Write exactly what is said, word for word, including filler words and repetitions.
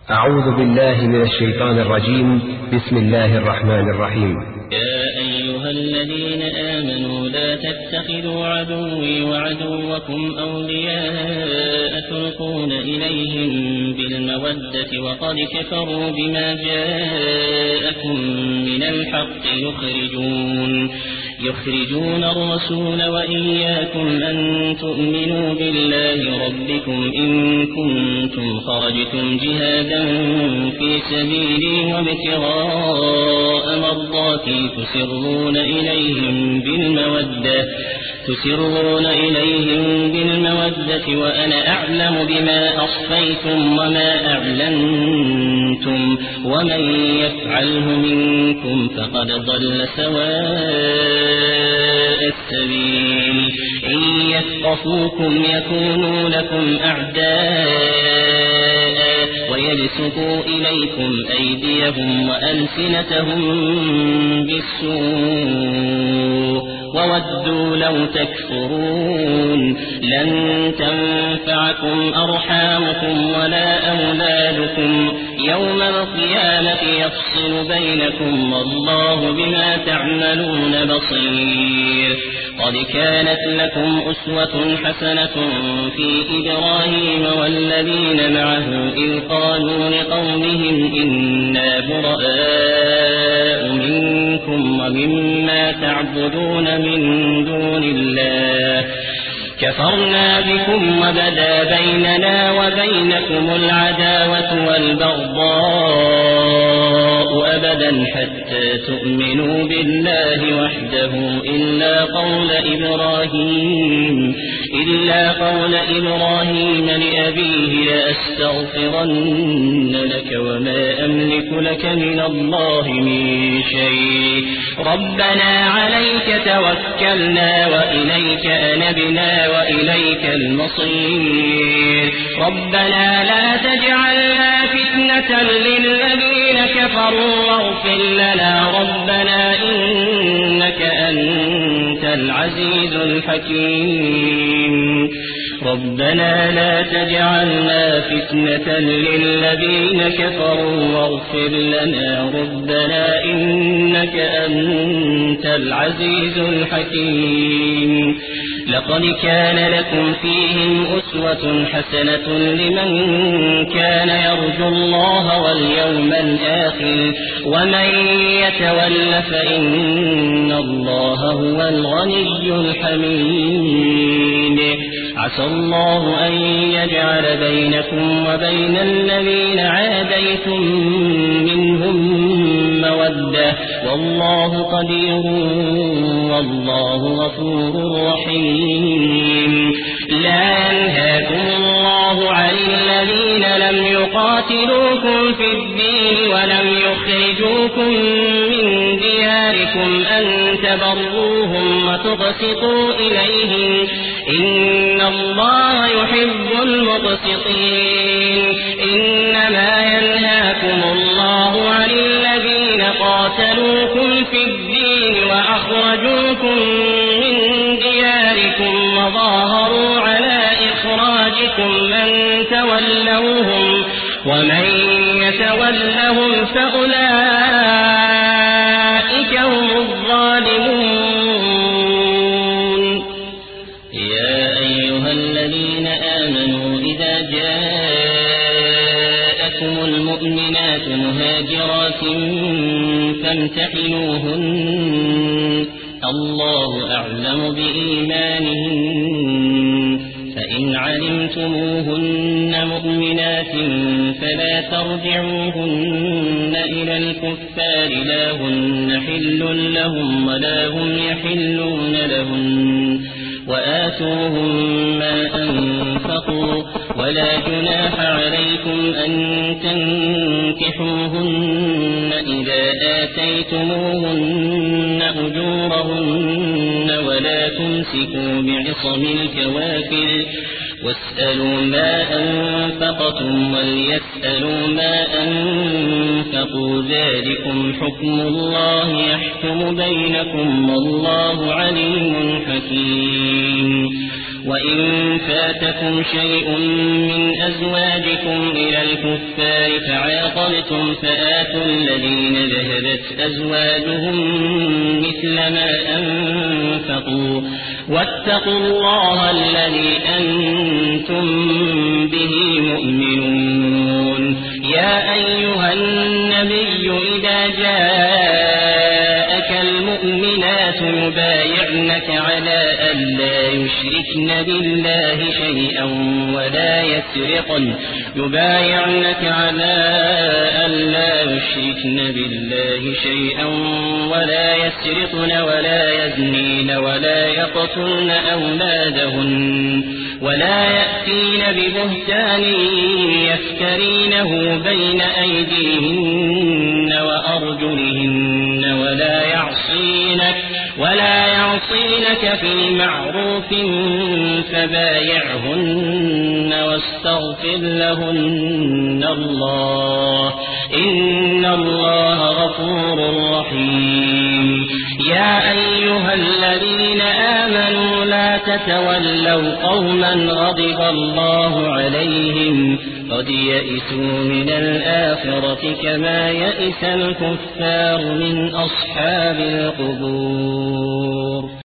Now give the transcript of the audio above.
أعوذ بالله من الشيطان الرجيم. بسم الله الرحمن الرحيم. يا أيها الذين آمنوا لا تتخذوا عدوي وعدوكم أولياء تلقون إليهم بالمودة وقد كفروا بما جاءكم من الحق يخرجون يخرجون الرسول وإياكم أن تؤمنوا بالله ربكم إن كنتم خرجتم جهادا في سبيلي وابتغاء مرضاتي تسرون إليهم بالمودة تسرون إليهم بالمودة وأنا أعلم بما أخفيتم وما أعلنتم ومن يفعله منكم فقد ضل سواء السبيل إن يثقفوكم يكونوا لكم أعداء ويبسطوا إليكم أيديهم وألسنتهم بالسوء وودوا لو تكفرون لن تنفعكم أرحامكم ولا أولادكم يوم القيامة يفصل بينكم والله بما تعملون بصير. قد كانت لكم أسوة حسنة في إبراهيم والذين معه إذ قالوا لقومهم إنا براء منكم ومما تعبدون من دون الله كفرنا بكم وبدا بيننا وبينكم العداوة والبغضاء أبدا حتى تؤمنوا بالله وحده إلا قول إبراهيم إلا قول إبراهيم لأبيه لأستغفرن لك وما أملك لك من الله من شيء ربنا عليك توكلنا وإليك أنبنا وإليك المصير ربنا لا تجعلنا فتنة للذين كفروا واغفر لنا ربنا إنك أنت العزيز الحكيم ربنا لا تجعلنا فتنة للذين كفروا واغفر لنا ربنا إنك أنت العزيز الحكيم. لقد كان لكم فيهم أسوة حسنة لمن كان يرجو الله واليوم الآخر ومن يتول فإن الله هو الغني الحميد. عسى الله أن يجعل بينكم وبين الذين عاديتم منهم مودة والله قدير والله غفور رحيم. لا ينهاكم الله عن الذين لم يقاتلوكم في الدين ولم يخرجوكم من دياركم أن تبروهم وتقسطوا إليهم إن الله يحب المقسطين. إنما ينهاكم الله عن الذين قاتلوكم في الدين وأخرجوكم من دياركم وظاهروا على إخراجكم من تولوهم ومن يتولهم فأولئك هم الظالمون. يا أيها الذين آمنوا إذا جاءكم المؤمنات مهاجرات فامتحنوهن الله أعلم بإيمانهن فإن علمتموهن مؤمنات فلا ترجعوهن إلى الكفار لا هن حل لهم ولا هم يحلون لهن وآتوهم ما أنفقوا ولا جناح عليكم أن تنكحوهن إذا آتيتموهن أجورهن ولا تمسكوا بعصم الكوافر واسألوا ما أنفقتم وليسألوا ما أنفقوا ذلكم حكم الله يحكم بينكم والله عليم حكيم. وإن فاتكم شيء من أزواجكم إلى الكفار فعاقبتم فآتوا الذين ذهبت أزواجهم مثل ما أنفقوا واتقوا الله الذي أنتم به مؤمنون. يا أيها النبي إذا جاءك المؤمنات يبايعنك على ألا يشركن بالله شيئا ولا يسرقن يبايعنك على ألا يشركن بالله شيئا ولا يسرقن ولا يزنين ولا يقتلن أولادهن ولا يأتين ببهتان يفترينه بين أيديهن وأرجلهن ولا يعصينك ولا يعصينك في معروف فبايعهن واستغفر لهن الله إن الله غفور رحيم. يا أيها الذين آمنوا لا تتولوا قوما غضب الله عليهم قد يئسوا من الآخرة كما يئس الكفار من أصحاب القبور.